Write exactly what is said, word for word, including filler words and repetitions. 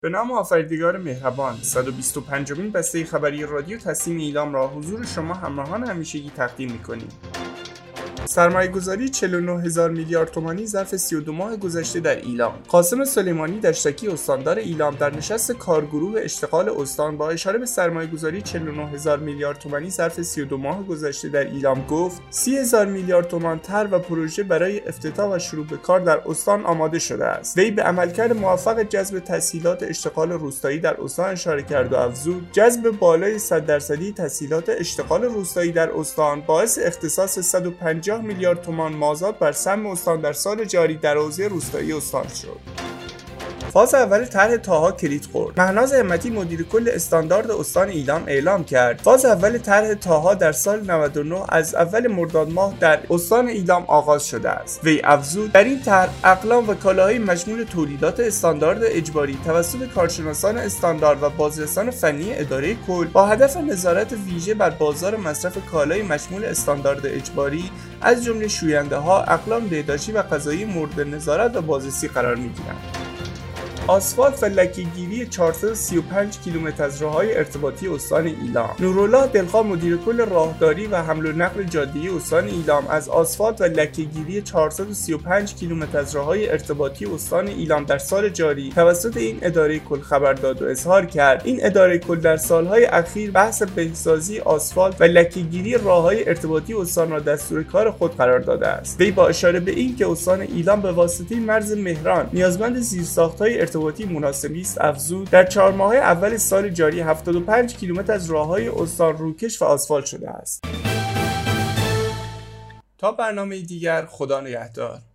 به نام آفریدگار مهربان، صد و بیست و پنجمین بسته خبری رادیو تسنیم ایلام را حضور شما همراهان همیشگی تقدیم می‌کنیم. سرمایه‌گذاری چهل و نه هزار میلیارد تومانی ظرف سی و دو ماه گذشته در ایلام. قاسم سلیمانی دشتکی استاندار ایلام در نشست کارگروه اشتغال استان با اشاره به سرمایه‌گذاری چهل و نه هزار میلیارد تومانی ظرف سی و دو ماه گذشته در ایلام گفت: سی هزار میلیارد تومان طرح و پروژه برای افتتاح و شروع به کار در استان آماده شده است. وی به عملکرد موفق جذب تسهیلات اشتغال روستایی در استان اشاره کرد و افزود: جذب بالای صد درصدی تسهیلات اشتغال روستایی در استان باعث اختصاص صد و پنجاه میلیارد تومان مازاد بر سهم استان در سال جاری در حوزه روستایی استان شد. فاز اول طرح طاها کلید خورد. مهناز همتی مدیر کل استاندارد استان ایلام اعلام کرد فاز اول طرح طاها در سال نود و نه از اول مرداد ماه در استان ایلام آغاز شده است. وی افزود: در این طرح اقلام و کالاهای مشمول تولیدات استاندارد اجباری توسط کارشناسان استاندارد و بازرسان فنی اداره کل با هدف نظارت ویژه بر بازار مصرف کالای مشمول استاندارد اجباری از جمله شوینده‌ها، اقلام بهداشتی و غذایی مورد نظارت و بازرسی قرار می‌گیرند. آسفالت و لکه‌گیری چهارصد و سی و پنج کیلومتر از راه‌های ارتباطی استان ایلام. نورالله دلخواه مدیر کل راهداری و حمل و نقل جاده‌ای استان ایلام از آسفالت و لکه‌گیری چهارصد و سی و پنج کیلومتر از راه‌های ارتباطی استان ایلام در سال جاری توسط این اداره کل خبر داد و اظهار کرد این اداره کل در سال‌های اخیر بحث بهسازی آسفالت و لکه‌گیری راه‌های ارتباطی استان را دستور کار خود قرار داده است. وی با اشاره به اینکه استان ایلام به واسطه مرز مهران نیازمند زیرساخت‌های ارتباطی مناسبی است افزود: در چهار ماه اول سال جاری هفتاد و پنج کیلومتر از راه‌های استان روکش و آسفالت شده است. تا برنامه دیگر، خدا نگهدار.